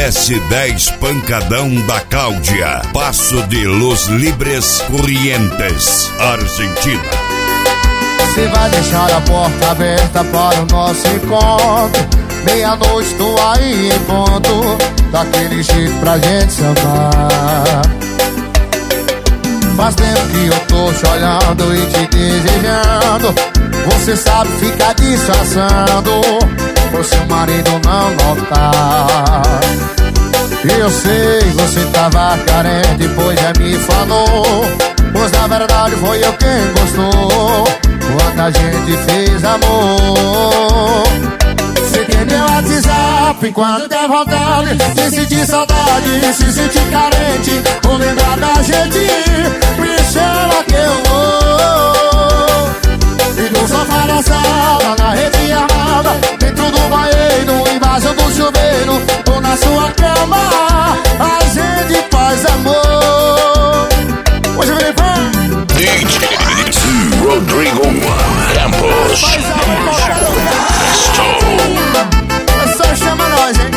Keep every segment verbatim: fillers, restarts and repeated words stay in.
S dez Pancadão da Cláudia, Passo de Los Libres, Corrientes, Argentina. Você vai deixar a porta aberta para o nosso encontro. Meia-noite tô aí em ponto, daquele jeito pra gente se amar. Faz tempo que eu tô te olhando e te desejando. Você sabe ficar disfarçando, por seu marido não notar. Eu sei, você tava carente, pois já me falou. Pois na verdade foi eu quem gostou, quando a gente fez amor. Você tem meu WhatsApp quando der vontade de sentir saudade, se sentir carente ou lembrar da gente, me chama que eu vou. E no sofá da sala, na rede armada, dentro do banheiro, embaixo do chuveiro, ou na sua cama, a gente faz amor. Hoje eu venho pra D J Rodrigo Campos. faz amor em qualquer lugar. É só chama nós, hein?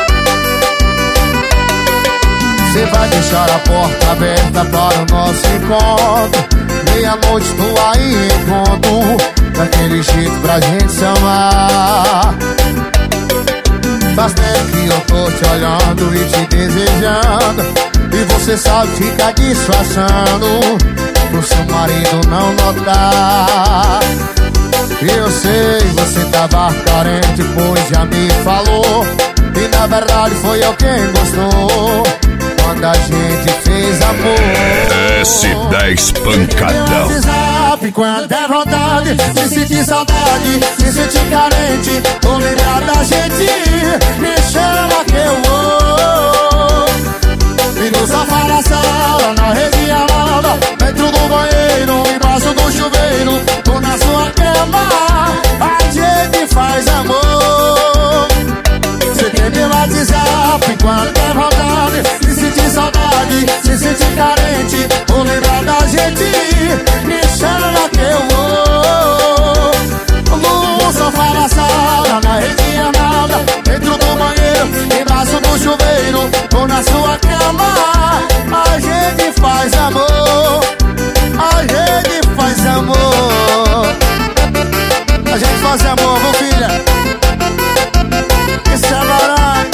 Você vai deixar a porta aberta para o nosso encontro. Meia-noite tô aí em ponto, daquele jeito pra gente se amar. Faz tempo que eu tô te olhando e te desejando, e você sabe ficar disfarçando, pro seu marido não notar. Eu sei, você tava carente, pois já me falou. E na verdade foi eu quem gostou, quando a gente fez amor. S dez Pancadão. WhatsApp quando der vontade de sentir saudade, se sentir carente ou lembrar da gente, me chama que eu vou. E no sofá da sala, na rede armada, dentro do banheiro, embaixo do chuveiro, ou na sua cama, a gente faz amor. Você tem meu WhatsApp quando der vontade de sentir saudade, se sentir carente ou lembrar da gente, me chama que eu vou. No sofá da sala, na rede armada, dentro do banheiro, embaixo do chuveiro, ou na sua cama, a gente faz amor. A gente faz amor. A gente faz amor, viu, filha? Isso é barato.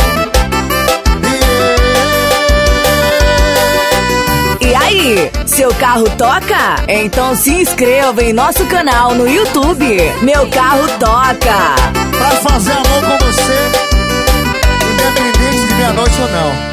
E aí, seu carro toca? Então se inscreva em nosso canal no YouTube. Meu Carro Toca. Pra fazer amor com você, independente de meia-noite ou não.